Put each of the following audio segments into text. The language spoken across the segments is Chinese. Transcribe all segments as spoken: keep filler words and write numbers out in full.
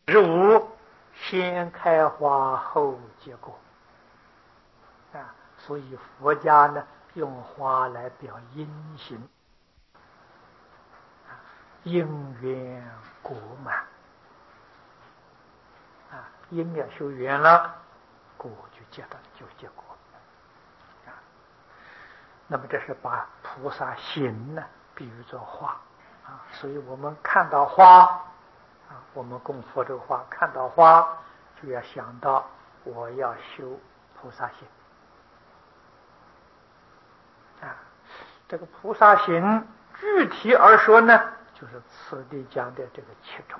植物先开花后结果啊，所以佛家呢用花来表因行，因缘果满啊，因要修缘了，果就结到就结果啊。那么这是把菩萨行呢比喻作花啊，所以我们看到花啊，我们供佛这个花，看到花就要想到我要修菩萨行啊。这个菩萨行具体而说呢，就是此地讲的这个七种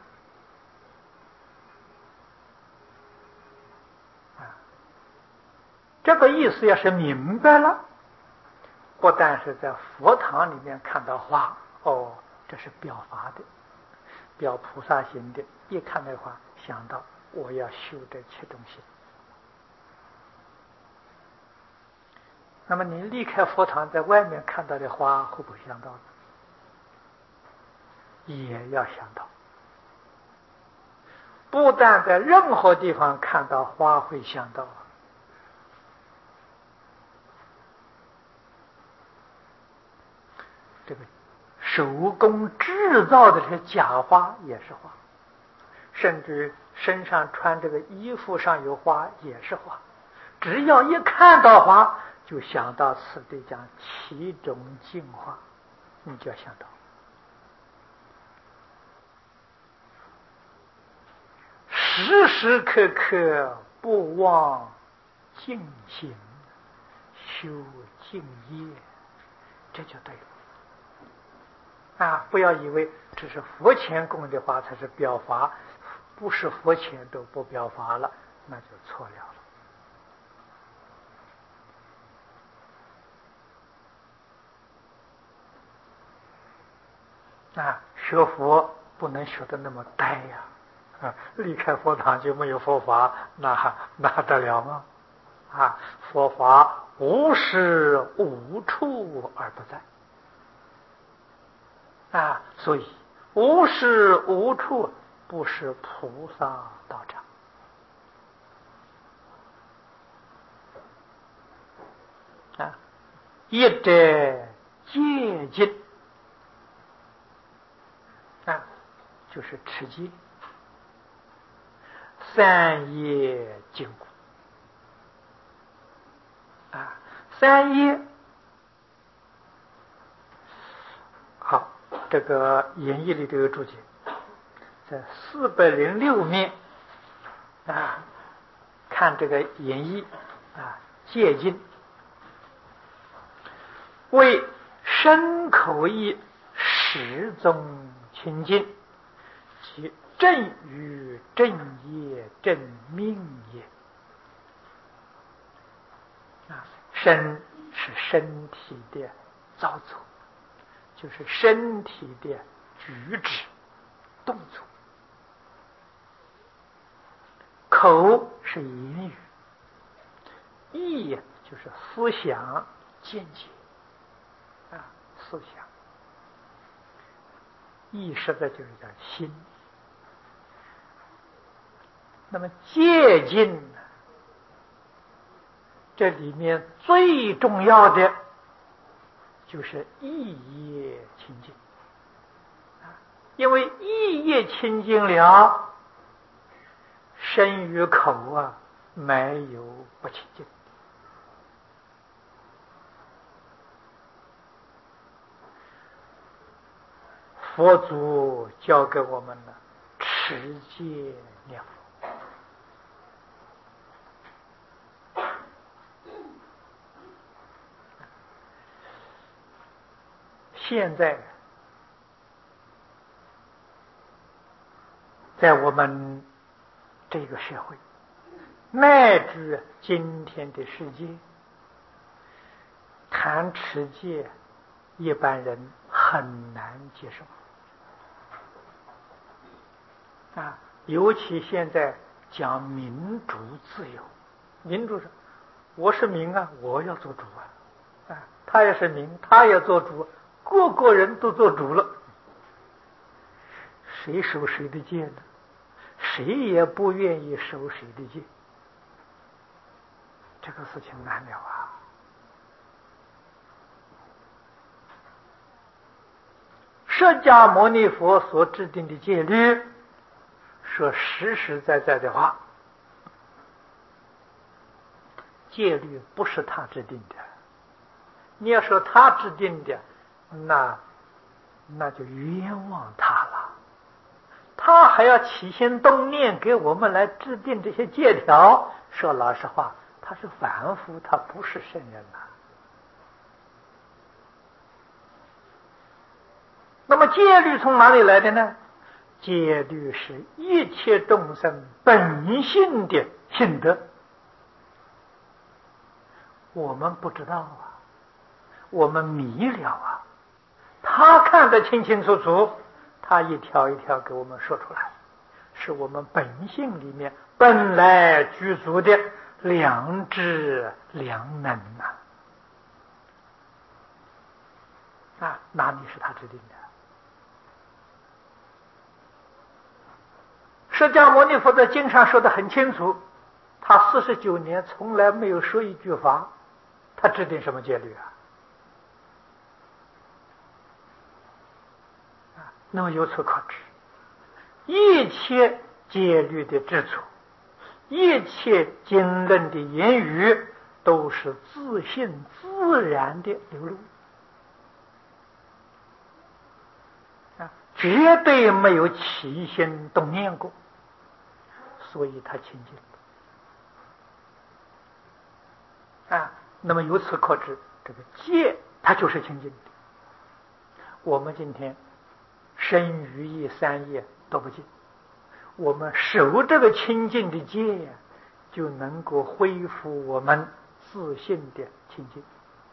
啊。这个意思要是明白了，不但是在佛堂里面看到花，哦，这是表法的，表菩萨行的，一看那花想到我要修这七种行。那么你离开佛堂在外面看到的花会不会想到呢？也要想到，不但在任何地方看到花会想到，这个手工制造的这些假花也是花，甚至身上穿这个衣服上有花也是花，只要一看到花就想到此地讲七种净化，你就要想到时时刻刻不忘净行修净业，这就对了啊！不要以为只是佛前供的花才是表法，不是佛前都不表法了，那就错了了啊！学佛不能学得那么呆呀！啊，离开佛堂就没有佛法，那那得了吗？啊，佛法无时无处而不在啊，所以无时无处不是菩萨道场啊。一者戒禁啊，就是持戒。三业禁锢啊，三业好，这个演义里头有注解，在四百零六面啊，看这个演义啊，戒禁为身口意始终清净，其正于正业正命也啊，身是身体的造作，就是身体的举止动作，口是言语，意就是思想见解啊，思想意识的就是叫心。那么戒禁这里面最重要的就是意业清净啊，因为意业清净了，身与口啊没有不清净。佛祖教给我们了持戒念佛。现在在我们这个社会，乃至今天的世界，谈持戒，一般人很难接受啊。尤其现在讲民主自由，民主是我是民啊，我要做主啊，啊，他也是民，他也做主，个个人都做主了，谁守谁的戒呢？ 谁也不愿意守谁的戒，这个事情难了啊！释迦牟尼佛所制定的戒律，说实实在在的话，戒律不是他制定的。你要说他制定的，那那就冤枉他了。他还要起心动念给我们来制定这些戒条，说老实话，他是凡夫，他不是圣人呐、啊。那么戒律从哪里来的呢？戒律是一切众生本性的性德，我们不知道啊，我们迷了啊。他看得清清楚楚，他一条一条给我们说出来，是我们本性里面本来具足的良知良能呐、啊！啊，哪里是他制定的？释迦牟尼佛在经上说得很清楚，他四十九年从来没有说一句法，他制定什么戒律啊？啊，那么由此可知，一切戒律的制作，一切经论的言语，都是自性自然的流露啊，绝对没有起心动念过，所以他清净啊。那么由此可知，这个戒它就是清净的。我们今天身语意三业都不净，我们守这个清净的戒呀，就能够恢复我们自性的清净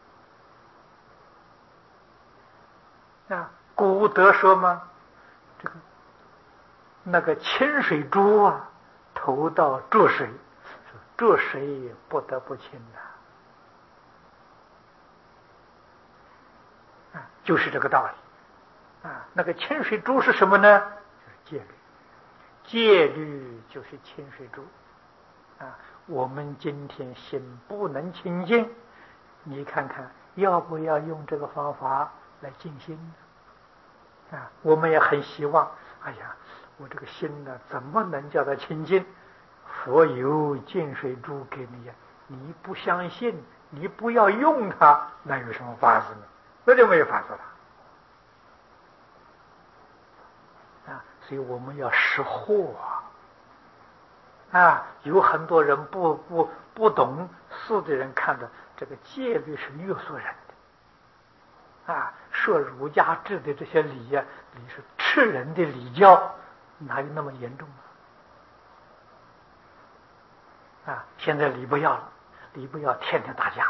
啊。古德说嘛，这个那个清水珠啊，投到浊水，浊水不得不清呐、啊，啊，就是这个道理啊。那个清水珠是什么呢？就是戒律，戒律就是清水珠啊。我们今天心不能清净，你看看要不要用这个方法来静心呢？啊，我们也很希望，哎呀，我这个心呢，怎么能叫它清净？佛有净水珠给你呀，你不相信，你不要用它，那有什么法子呢？那就没有法子了啊！所以我们要识货啊！啊，有很多人不不不懂事的人看的这个戒律是约束人的啊，说儒家制的这些礼呀、啊，礼是吃人的礼教，哪有那么严重啊？啊，现在礼不要了，礼不要，天天打架，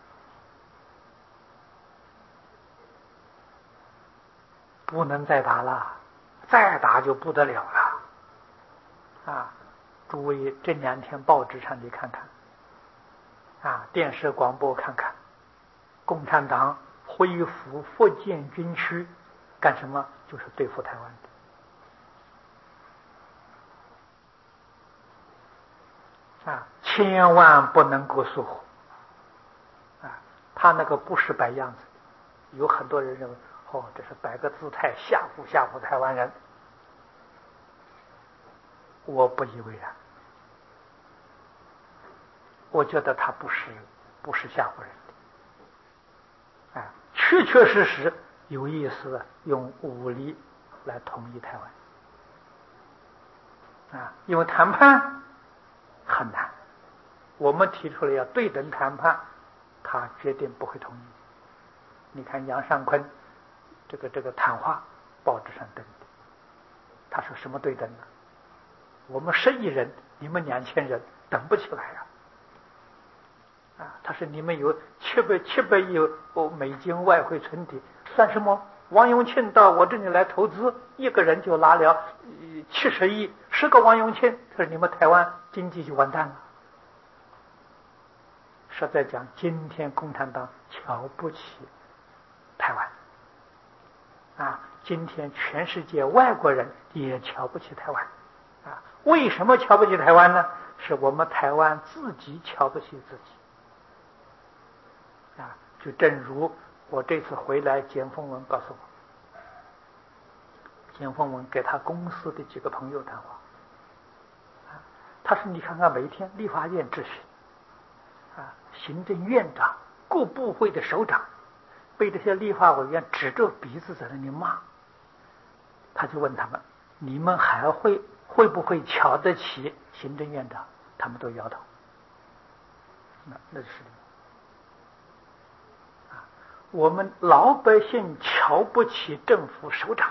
不能再打了，再打就不得了了啊！诸位这两天报纸上你看看啊，电视广播看看，共产党恢复福建军区干什么？就是对付台湾的啊，千万不能够疏忽啊！他那个不是摆样子，有很多人认为哦，这是摆个姿态吓唬吓唬台湾人，我不以为然。我觉得他不是不是吓唬人的，啊，确确实实有意思的用武力来统一台湾，啊，因为谈判很难，我们提出来要对等谈判，他决定不会同意。你看杨尚昆这个这个谈话，报纸上登的，他说什么对等呢？我们十亿人，你们两千人，等不起来啊！啊，他说你们有七百七百亿美金外汇存底，算什么？王永庆到我这里来投资，一个人就拿了七十亿，十个王永庆，他说你们台湾经济就完蛋了。实在讲，今天共产党瞧不起台湾，啊，今天全世界外国人也瞧不起台湾， 啊，为什么瞧不起台湾呢？是我们台湾自己瞧不起自己。啊，就正如我这次回来，简凤文告诉我，简凤文给他公司的几个朋友谈话，啊，他说你看看每一天立法院质询，啊，行政院长、各部会的首长被这些立法委员指着鼻子在那里骂，他就问他们：你们还会会不会瞧得起行政院长？他们都摇头。那那是啊，我们老百姓瞧不起政府首长，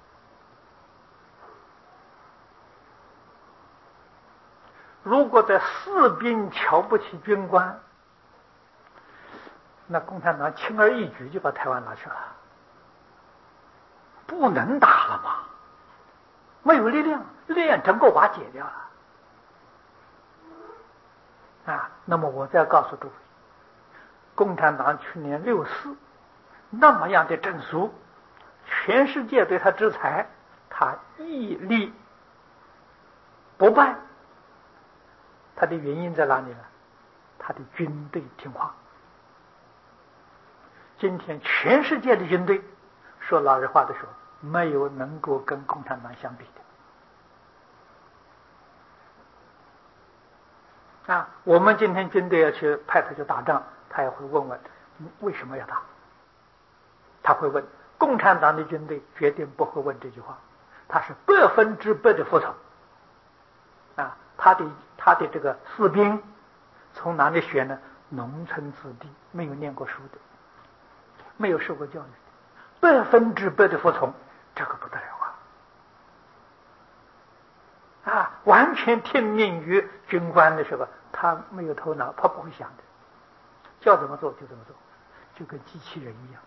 如果在士兵瞧不起军官，那共产党轻而易举就把台湾拿去了，不能打了嘛，没有力量，力量整个瓦解掉了。啊，那么我再告诉诸位，共产党去年六四那么样的整肃，全世界对他制裁，他屹立不败，他的原因在哪里呢？他的军队听话。今天全世界的军队，说老实话的说，没有能够跟共产党相比的。啊，我们今天军队要去派他去打仗，他也会问问你为什么要打。他会问，共产党的军队绝对不会问这句话，他是百分之百的服从。啊，他的他的这个士兵从哪里学呢？农村子弟，没有念过书的，没有受过教育的，百分之百的服从，这个不得了啊！啊，完全听命于军官的时候，他没有头脑，他不会想的，叫怎么做就怎么做，就跟机器人一样。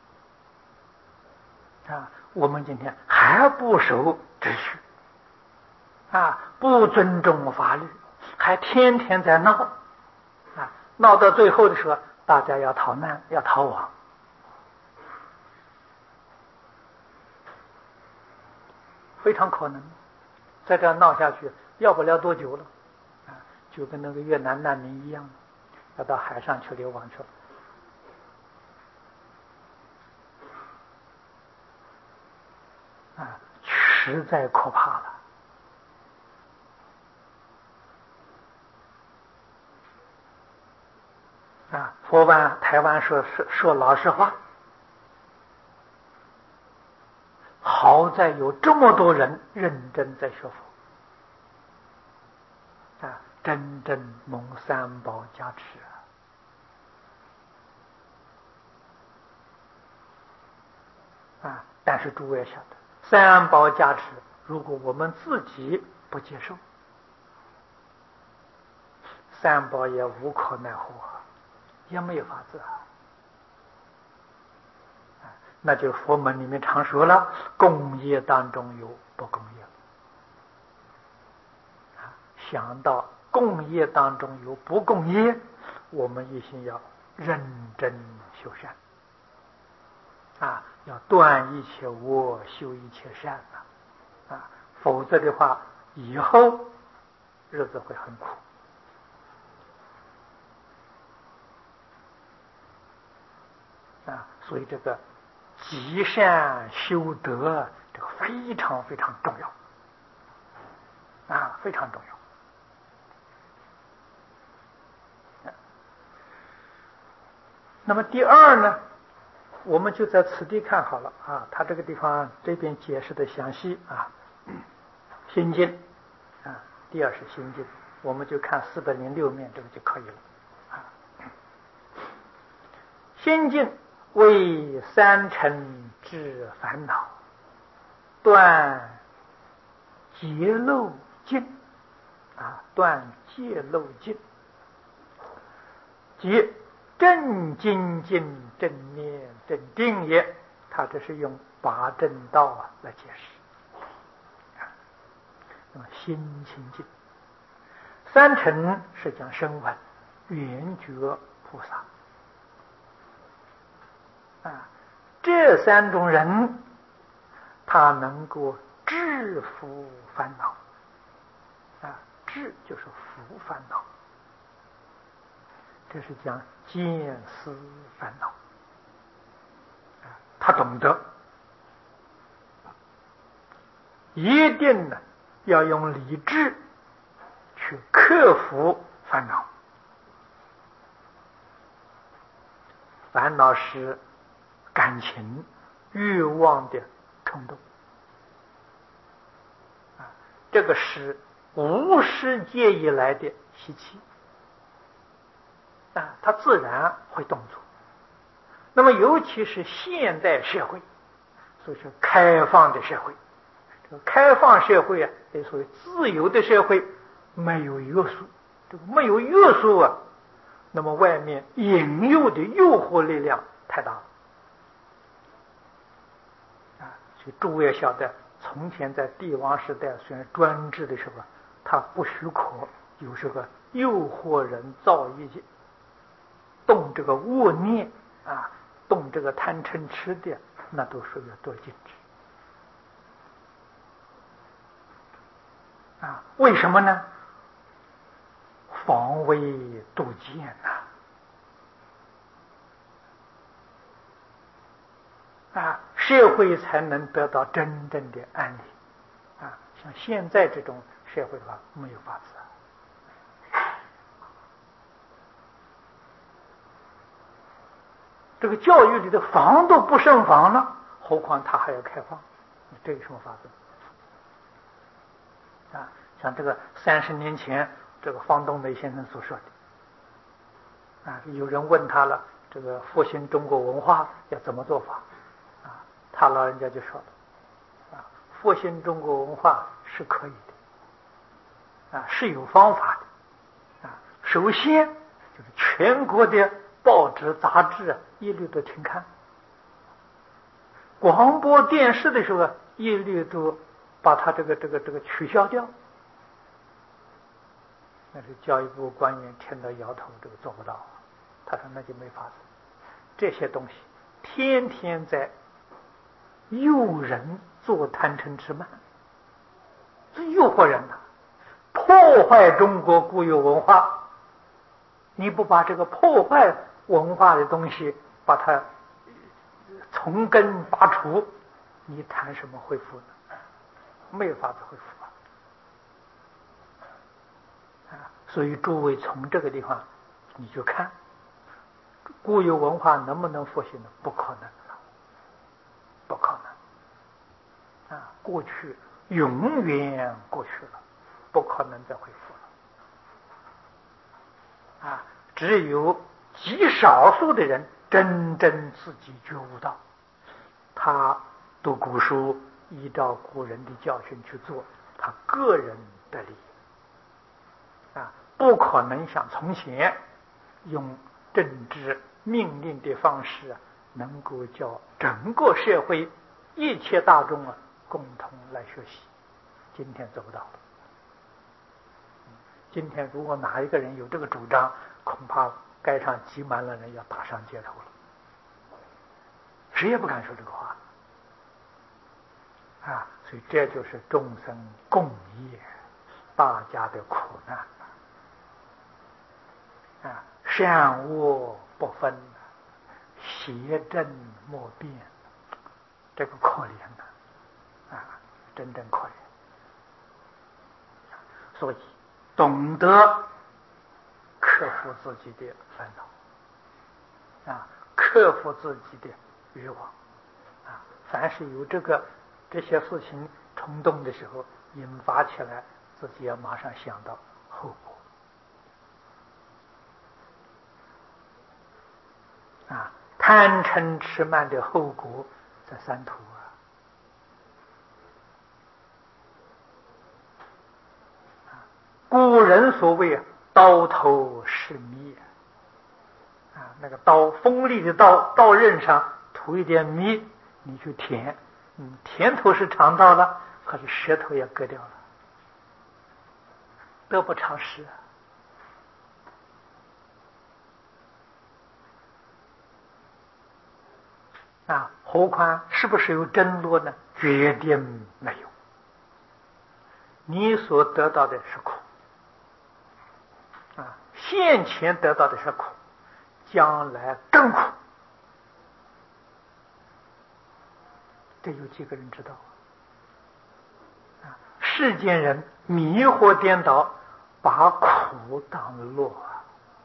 啊，我们今天还不守秩序，啊，不尊重法律，还天天在闹，啊，闹到最后的时候，大家要逃难，要逃亡。非常可能再这样闹下去，要不了多久了，啊，就跟那个越南难民一样，要到海上去流亡去了。啊，实在可怕了。啊，佛湾台湾说说说老实话，好在有这么多人认真在学佛，啊，真正蒙三宝加持啊！啊，但是诸位晓得，三宝加持，如果我们自己不接受，三宝也无可奈何，也没有法子啊。那就佛门里面常说了，共业当中有不共业。啊，想到共业当中有不共业，我们一心要认真修善。啊，要断一切恶，修一切善啊！啊，否则的话，以后日子会很苦。啊，所以这个积善修德，这个非常非常重要，啊，非常重要。那么第二呢，我们就在此地看好了啊，他这个地方这边解释的详细啊，心经啊，第二是心经，我们就看四百零六面这个就可以了啊。心经为三尘治烦恼，断结漏尽啊，断戒漏尽，即正精进正念正定也。他这是用八正道啊来解释。那么心清净，三尘是讲声闻、缘觉、菩萨啊，这三种人，他能够制服烦恼啊，智就是福烦恼，这是讲见思烦恼。啊，他懂得，一定呢要用理智去克服烦恼。烦恼是感情、欲望的冲动，啊，这个是无世界以来的习气，啊，它自然会动作。那么，尤其是现代社会，所以说开放的社会，这个开放社会啊，也属于自由的社会，没有约束，这个没有约束啊。那么外面引诱的诱惑力量太大了啊！所以诸位晓得，从前在帝王时代，虽然专制的时候，他不许可有这个诱惑人造业的，动这个恶念啊，动这个贪嗔痴的，那都属于多禁止啊！为什么呢？防微杜渐呐！啊，社会才能得到真正的安宁啊！像现在这种社会的话，没有法子啊。这个教育里的防都不胜防了，何况他还要开放，这有什么法子啊？像这个三十年前，这个方东梅先生所说的啊，有人问他了，这个复兴中国文化要怎么做法？他老人家就说了，啊，复兴中国文化是可以的，啊，是有方法的，啊，首先就是全国的报纸杂志啊，一律都停刊，广播电视的时候啊，一律都把它这个这个这个取消掉。那是教育部官员听到摇头，这个做不到。他说那就没法子，这些东西天天在诱人做贪嗔痴慢，是诱惑人的，破坏中国固有文化。你不把这个破坏文化的东西把它从根拔除，你谈什么恢复呢？没有法子恢复啊！啊，所以诸位从这个地方你就看固有文化能不能复兴呢？不可能了，不可能。啊，过去永远过去了，不可能再恢复了。啊，只有极少数的人真正自己觉悟到，他读古书，依照古人的教训去做，他个人得利。啊，不可能像从前用政治命令的方式啊，能够叫整个社会一切大众啊共同来学习，今天做不到。今天如果哪一个人有这个主张，恐怕街上挤满了人，要打上街头了，谁也不敢说这个话啊！所以这就是众生共业，大家的苦难啊！善恶不分，邪正莫辨，这个可怜呐！啊，真正可怜。所以懂得克服自己的烦恼啊，克服自己的欲望啊，凡是有这个这些事情冲动的时候引发起来，自己要马上想到后果啊，贪嗔痴慢的后果在三途啊。古人所谓刀头是米啊，那个刀锋利的刀，刀刃上涂一点米，你去舔，嗯，甜头是尝到了，可是舌头也割掉了，得不偿失啊！啊，何况是不是有真罗呢？绝对没有。 你所得到的是苦啊，现前得到的是苦，将来更苦。这有几个人知道啊？世间人迷惑颠倒，把苦当乐啊，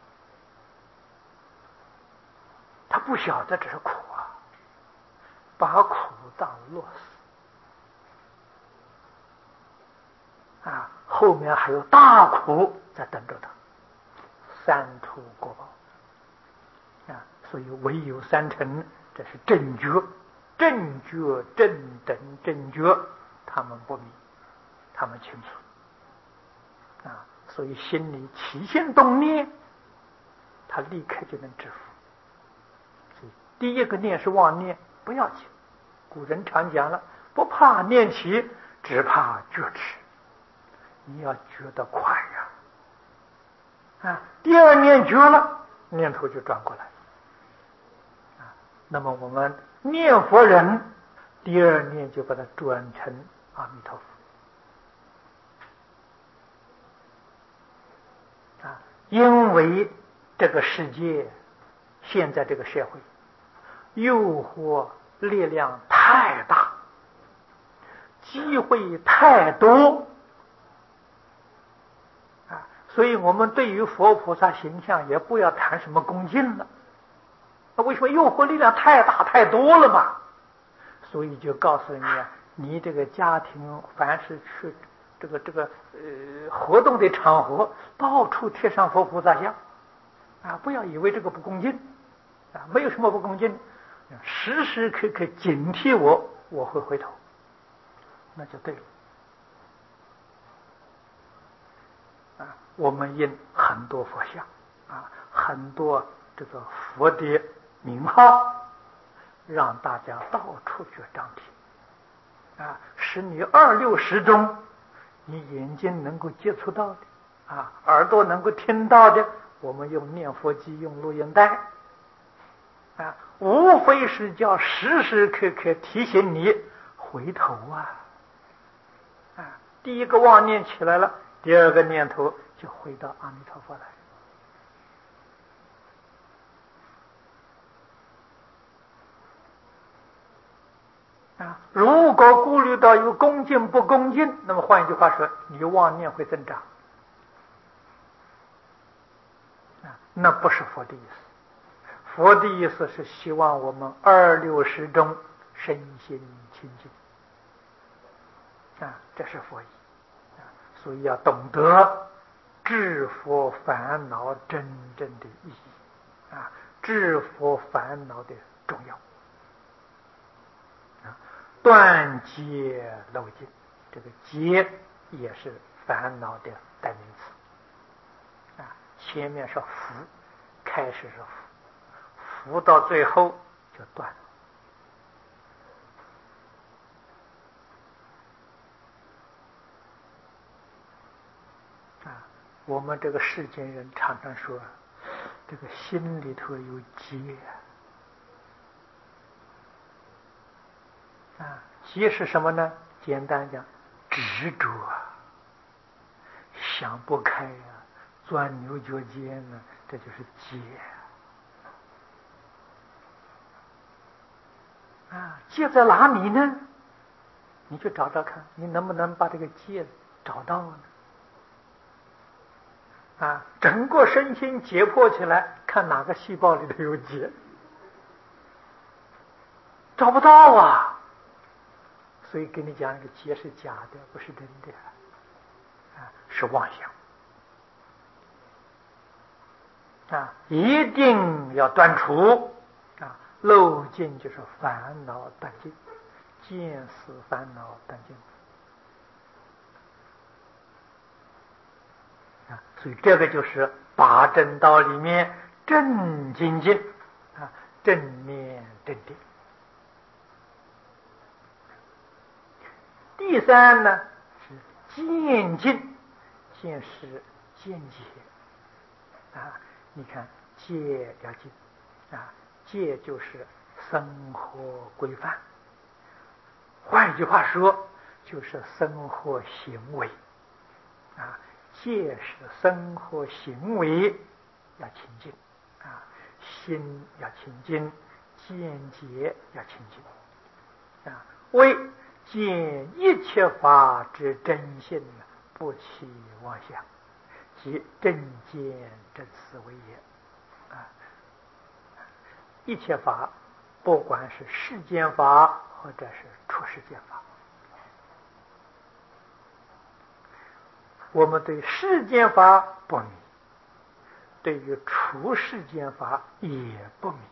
他不晓得这是苦啊，把苦当乐死啊，后面还有大苦在等着他，三途果报啊，所以唯有三乘，这是正觉。正觉、正等、正觉，他们不迷，他们清楚啊，所以心里起心动念，他立刻就能制服。所以第一个念是妄念，不要紧。古人常讲了，不怕念起，只怕觉迟。你要觉得快呀！啊，第二念觉了，念头就转过来啊。那么我们念佛人，第二念就把它转成阿弥陀佛啊！因为这个世界，现在这个社会，诱惑力量太大，机会太多啊！所以我们对于佛菩萨形象也不要谈什么恭敬了。那为什么诱惑力量太大太多了嘛？所以就告诉你啊，你这个家庭凡是去这个这个呃活动的场合，到处贴上佛菩萨像啊，不要以为这个不恭敬啊，没有什么不恭敬，时时刻刻警惕我，我会回头，那就对了啊。我们印很多佛像啊，很多这个佛的名号，让大家到处去张贴啊，使你二六时中，你眼睛能够接触到的啊，耳朵能够听到的，我们用念佛机，用录音带啊，无非是叫时时刻刻提醒你回头啊啊！第一个妄念起来了，第二个念头就回到阿弥陀佛来。啊，如果顾虑到有恭敬不恭敬，那么换一句话说，你妄念会增长啊，那不是佛的意思。佛的意思是希望我们二六时中身心清净啊，这是佛意啊，所以要懂得治佛烦恼真正的意义啊，治佛烦恼的重要。断结漏尽，这个结也是烦恼的代名词啊。前面是福，开始是福，福到最后就断了啊。我们这个世间人常常说，这个心里头有结啊，结是什么呢？简单讲，执着啊，想不开啊，钻牛角尖呢，这就是结啊。结在哪里呢？你去找找看，你能不能把这个结找到呢？啊，整个身心解剖起来，看哪个细胞里头有结，找不到啊。所以跟你讲，这个结是假的，不是真的啊，是妄想啊，一定要断除啊。漏尽就是烦恼断尽，见思烦恼断尽啊。所以这个就是八正道里面正精进啊，正念正定。第三呢是渐进，见是见解啊。你看戒要进啊，戒就是生活规范，换一句话说就是生活行为戒是生活行为要清净啊，心要清净，见解要清净啊，为见一切法之真性，不起妄想，即正见之思维也啊。一切法，不管是世间法或者是出世间法，我们对世间法不迷，对于出世间法也不迷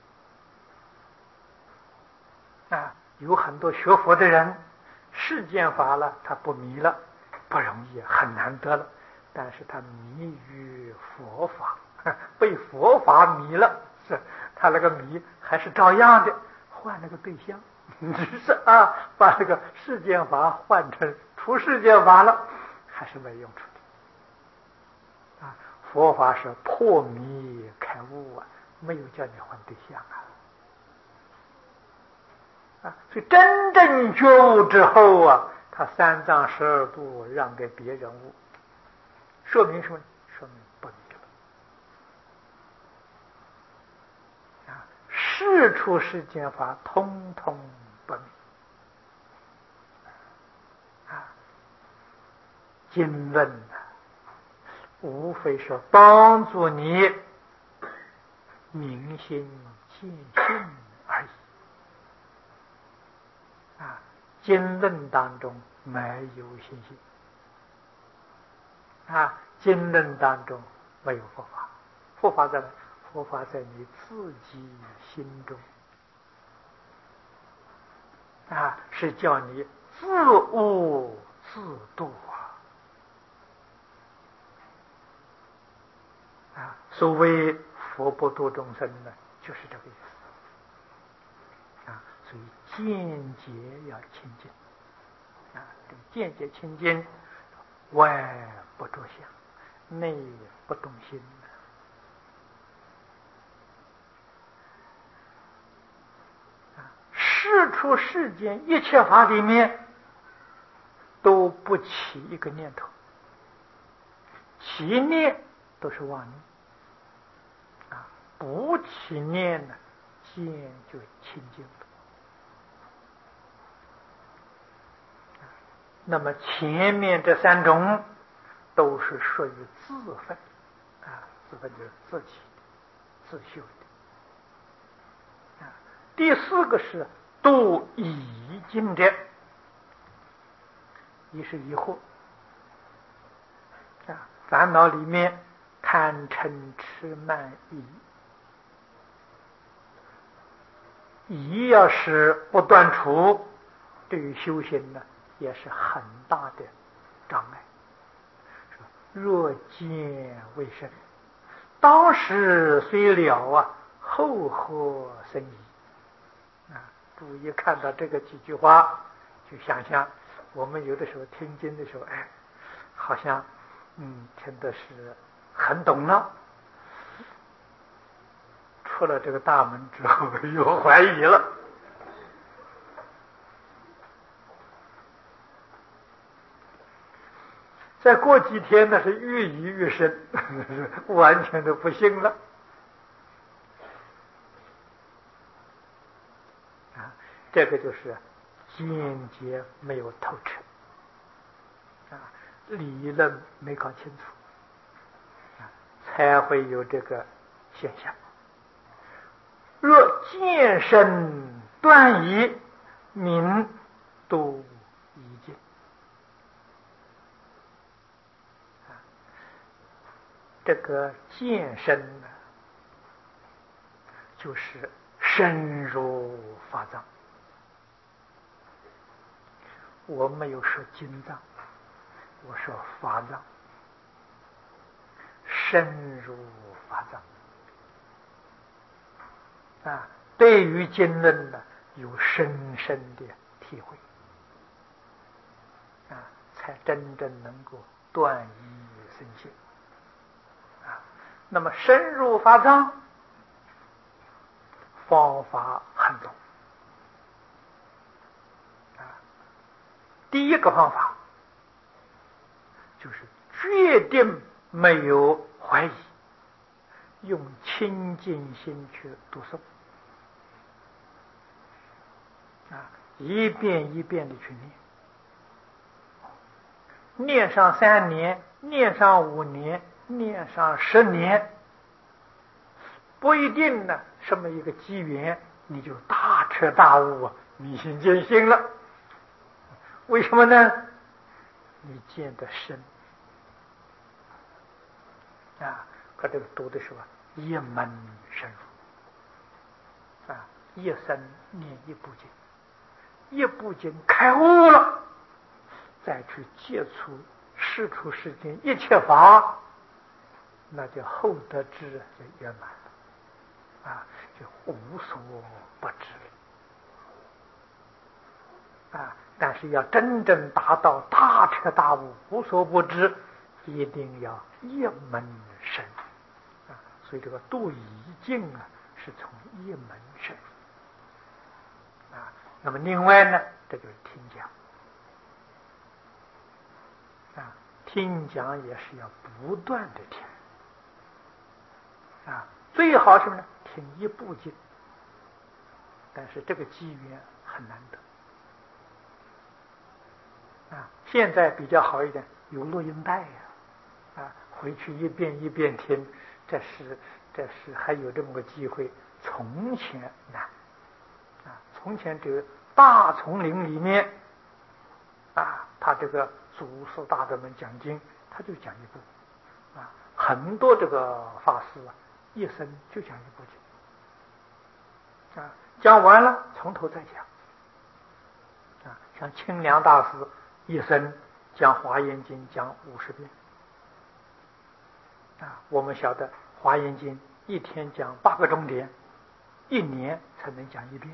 啊。有很多学佛的人，世间法了他不迷了，不容易，很难得了，但是他迷于佛法，被佛法迷了，是他那个迷还是照样的，换了个对象，只是啊，把这个世间法换成出世间法了，还是没用处的啊。佛法是破迷开悟啊，没有叫你换对象啊。啊，所以真正觉悟之后啊，他三藏十二部让给别人悟，说明什么？说明不迷了啊！世出世间法通通不迷啊！经论啊，无非是帮助你明心见性而已。啊，经论当中没有信心啊，经论当中没有佛法，佛法在哪？佛法在你自己心中啊，是叫你自悟自度啊！啊，所谓佛不度众生呢，就是这个意思啊。所以见解要清净啊，这个见解清净，外不着相，内不动心啊。世出世间一切法里面都不起一个念头，起念都是妄念啊，不起念呢，见就清净了。那么前面这三种都是属于自分啊，自分就是自己的、自修的啊。第四个是度疑境者，疑是疑惑啊，烦恼里面贪嗔痴慢疑，疑要是不断除，对于修行呢也是很大的障碍。若见未生，当时虽了啊，后何生疑啊！注意看到这个几句话，就想想我们有的时候听经的时候，哎，好像嗯听的是很懂了，出了这个大门之后又怀疑了。再过几天呢，是越疑越深，完全都不信了啊！这个就是见解没有透彻啊，理论没搞清楚啊，才会有这个现象。若见身断疑，名度已尽。这个见身呢，就是深入法藏。我没有说经藏，我说法藏，深入法藏啊，对于经论呢有深深的体会啊，才真正能够断疑生信啊。那么深入法藏方法很多啊。第一个方法就是决定没有怀疑，用清净心去读诵啊，一遍一遍的去念，念上三年，念上五年，念上十年，不一定呢，什么一个机缘，你就大彻大悟啊，明心见性了。为什么呢？你见得深啊！可这个读的时候，一门深入啊，一生念一部经，一部经开悟了，再去接触世出世间一切法，那就后得智就圆满了啊，就无所不知啊。但是要真正达到大彻大悟、无所不知，一定要一门深入啊。所以这个度已境啊，是从一门深入啊。那么另外呢，这就是听讲啊，听讲也是要不断的听啊，最好什么呢？听一部经，但是这个机缘很难得。啊，现在比较好一点，有录音带呀，啊，回去一遍一遍听，这是这是还有这么个机会。从前难，啊，从前这个大丛林里面，啊，他这个祖师大德们讲经，他就讲一部，啊，很多这个法师啊，一生就讲一部经，啊，讲完了从头再讲，啊，像清凉大师。一生讲华严经讲五十遍啊！我们晓得华严经一天讲八个钟点，一年才能讲一遍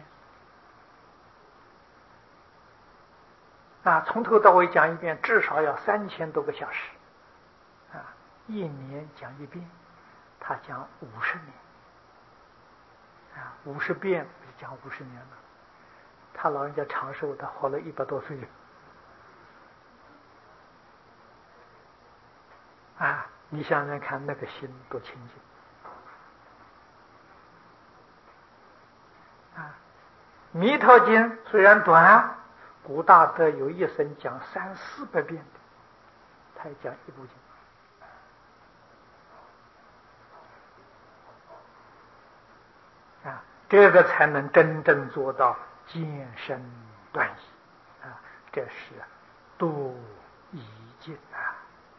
啊！从头到尾讲一遍，至少要三千多个小时啊！一年讲一遍，他讲五十年啊！五十遍讲五十年了，他老人家长寿，他活了一百多岁了。啊，你想想看，那个心多清净啊！弥陀经虽然短，古大德有一生讲三四百遍的，他也讲一部经啊，这个才能真正做到见身断疑啊！这是度已尽啊！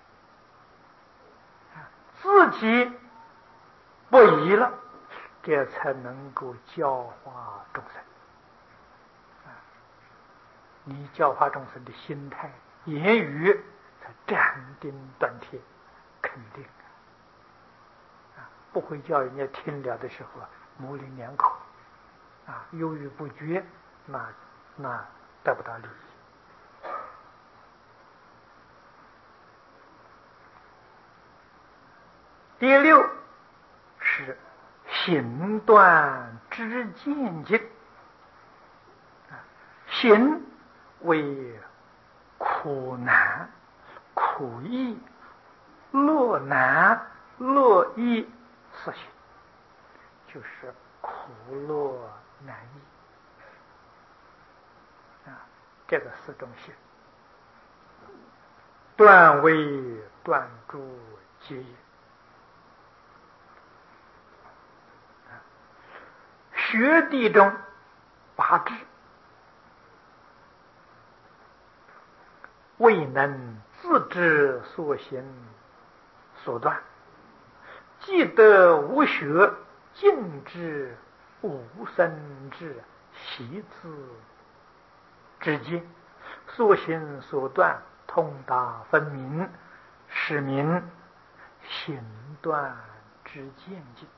自己不疑了，这才能够教化众生啊！你教化众生的心态、言语才斩钉断铁、肯定啊！不会叫人家听了的时候啊模棱两可啊，犹豫不决，那那得不到利益。第六是行断知见境，行为苦难、苦易、乐难、乐易四行，就是苦乐难易啊，这个四种行，断为断诸皆也。学地中八智未能自知所行所断，既得无学尽知无生智习自知见，所行所断通达分明，是名行断知见境。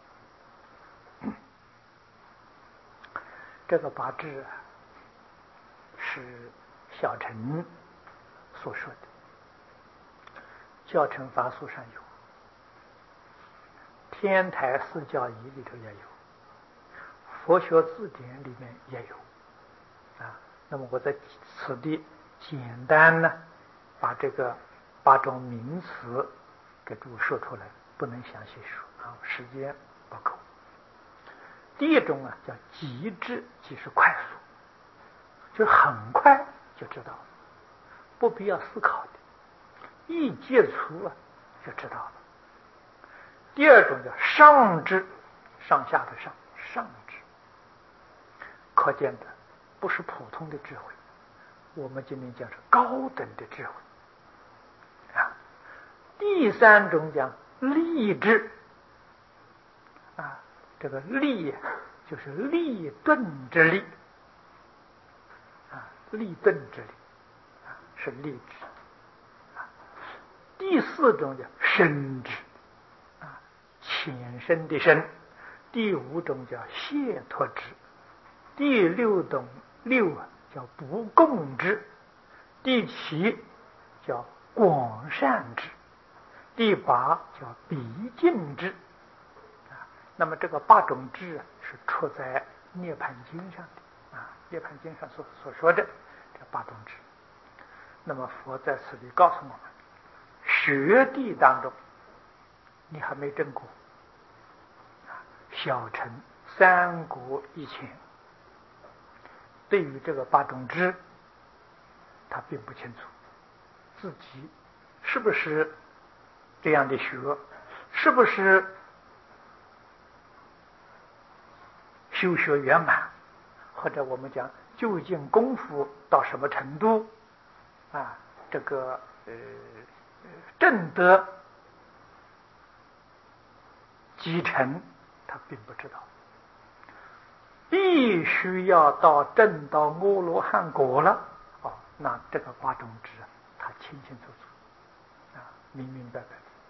这个八智啊，是小乘所说的，教程法书上有，天台四教仪里头也有，佛学字典里面也有啊。那么我在此地简单呢，把这个八种名词给诸位说出来，不能详细说啊，时间不够。第一种啊叫极致，即是快速，就是很快就知道了，不必要思考的，一接触啊就知道了。第二种叫上智，上下的上，上智，可见的不是普通的智慧，我们今天讲是高等的智慧啊。第三种讲立智啊，这个立就是立顿之力啊，立顿之力啊是立智啊。第四种叫深智啊，浅深的深。第五种叫解脱智。第六种六啊叫不共智。第七叫广善智。第八叫毕竟智啊。那么这个八种智啊是出在《涅盘经》上的啊，《涅盘经》上所所说的这八种智。那么佛在此里告诉我们，学地当中你还没证果，小乘三国以前对于这个八种智他并不清楚自己是不是这样的学，是不是修学圆满，或者我们讲究竟功夫到什么程度啊，这个呃正德集成他并不知道，必须要到证到阿罗汉果了哦，那这个八种智他清清楚楚啊，明明白白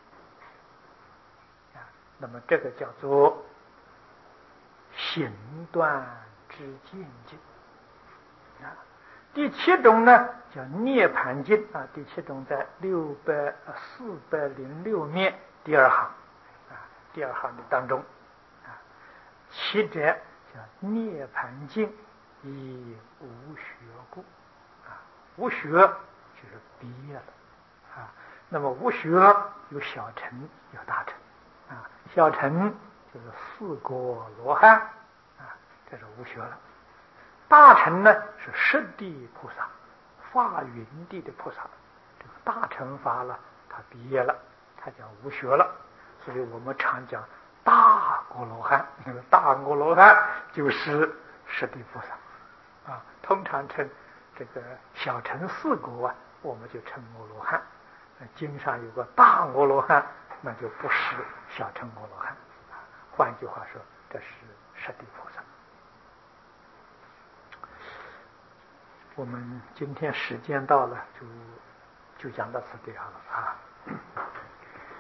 啊。那么这个叫做行断之见境啊。第七种呢叫涅盘经啊，第七种在六百四百零六面第二行啊，第二行的当中啊，七者叫涅盘经以无学故啊，无学就是毕业了啊。那么无学有小乘有大乘啊，小乘就是四果罗汉啊，这是无学了。大乘呢是十地菩萨，发云地的菩萨，这个大乘法了，他毕业了，他叫无学了。所以我们常讲大阿罗汉，那个大阿罗汉就是十地菩萨啊。通常称这个小乘四果啊，我们就称阿罗汉。经上有个大阿罗汉，那就不是小乘阿罗汉。换句话说，这是十地菩萨。我们今天时间到了，就就讲到此地好了啊。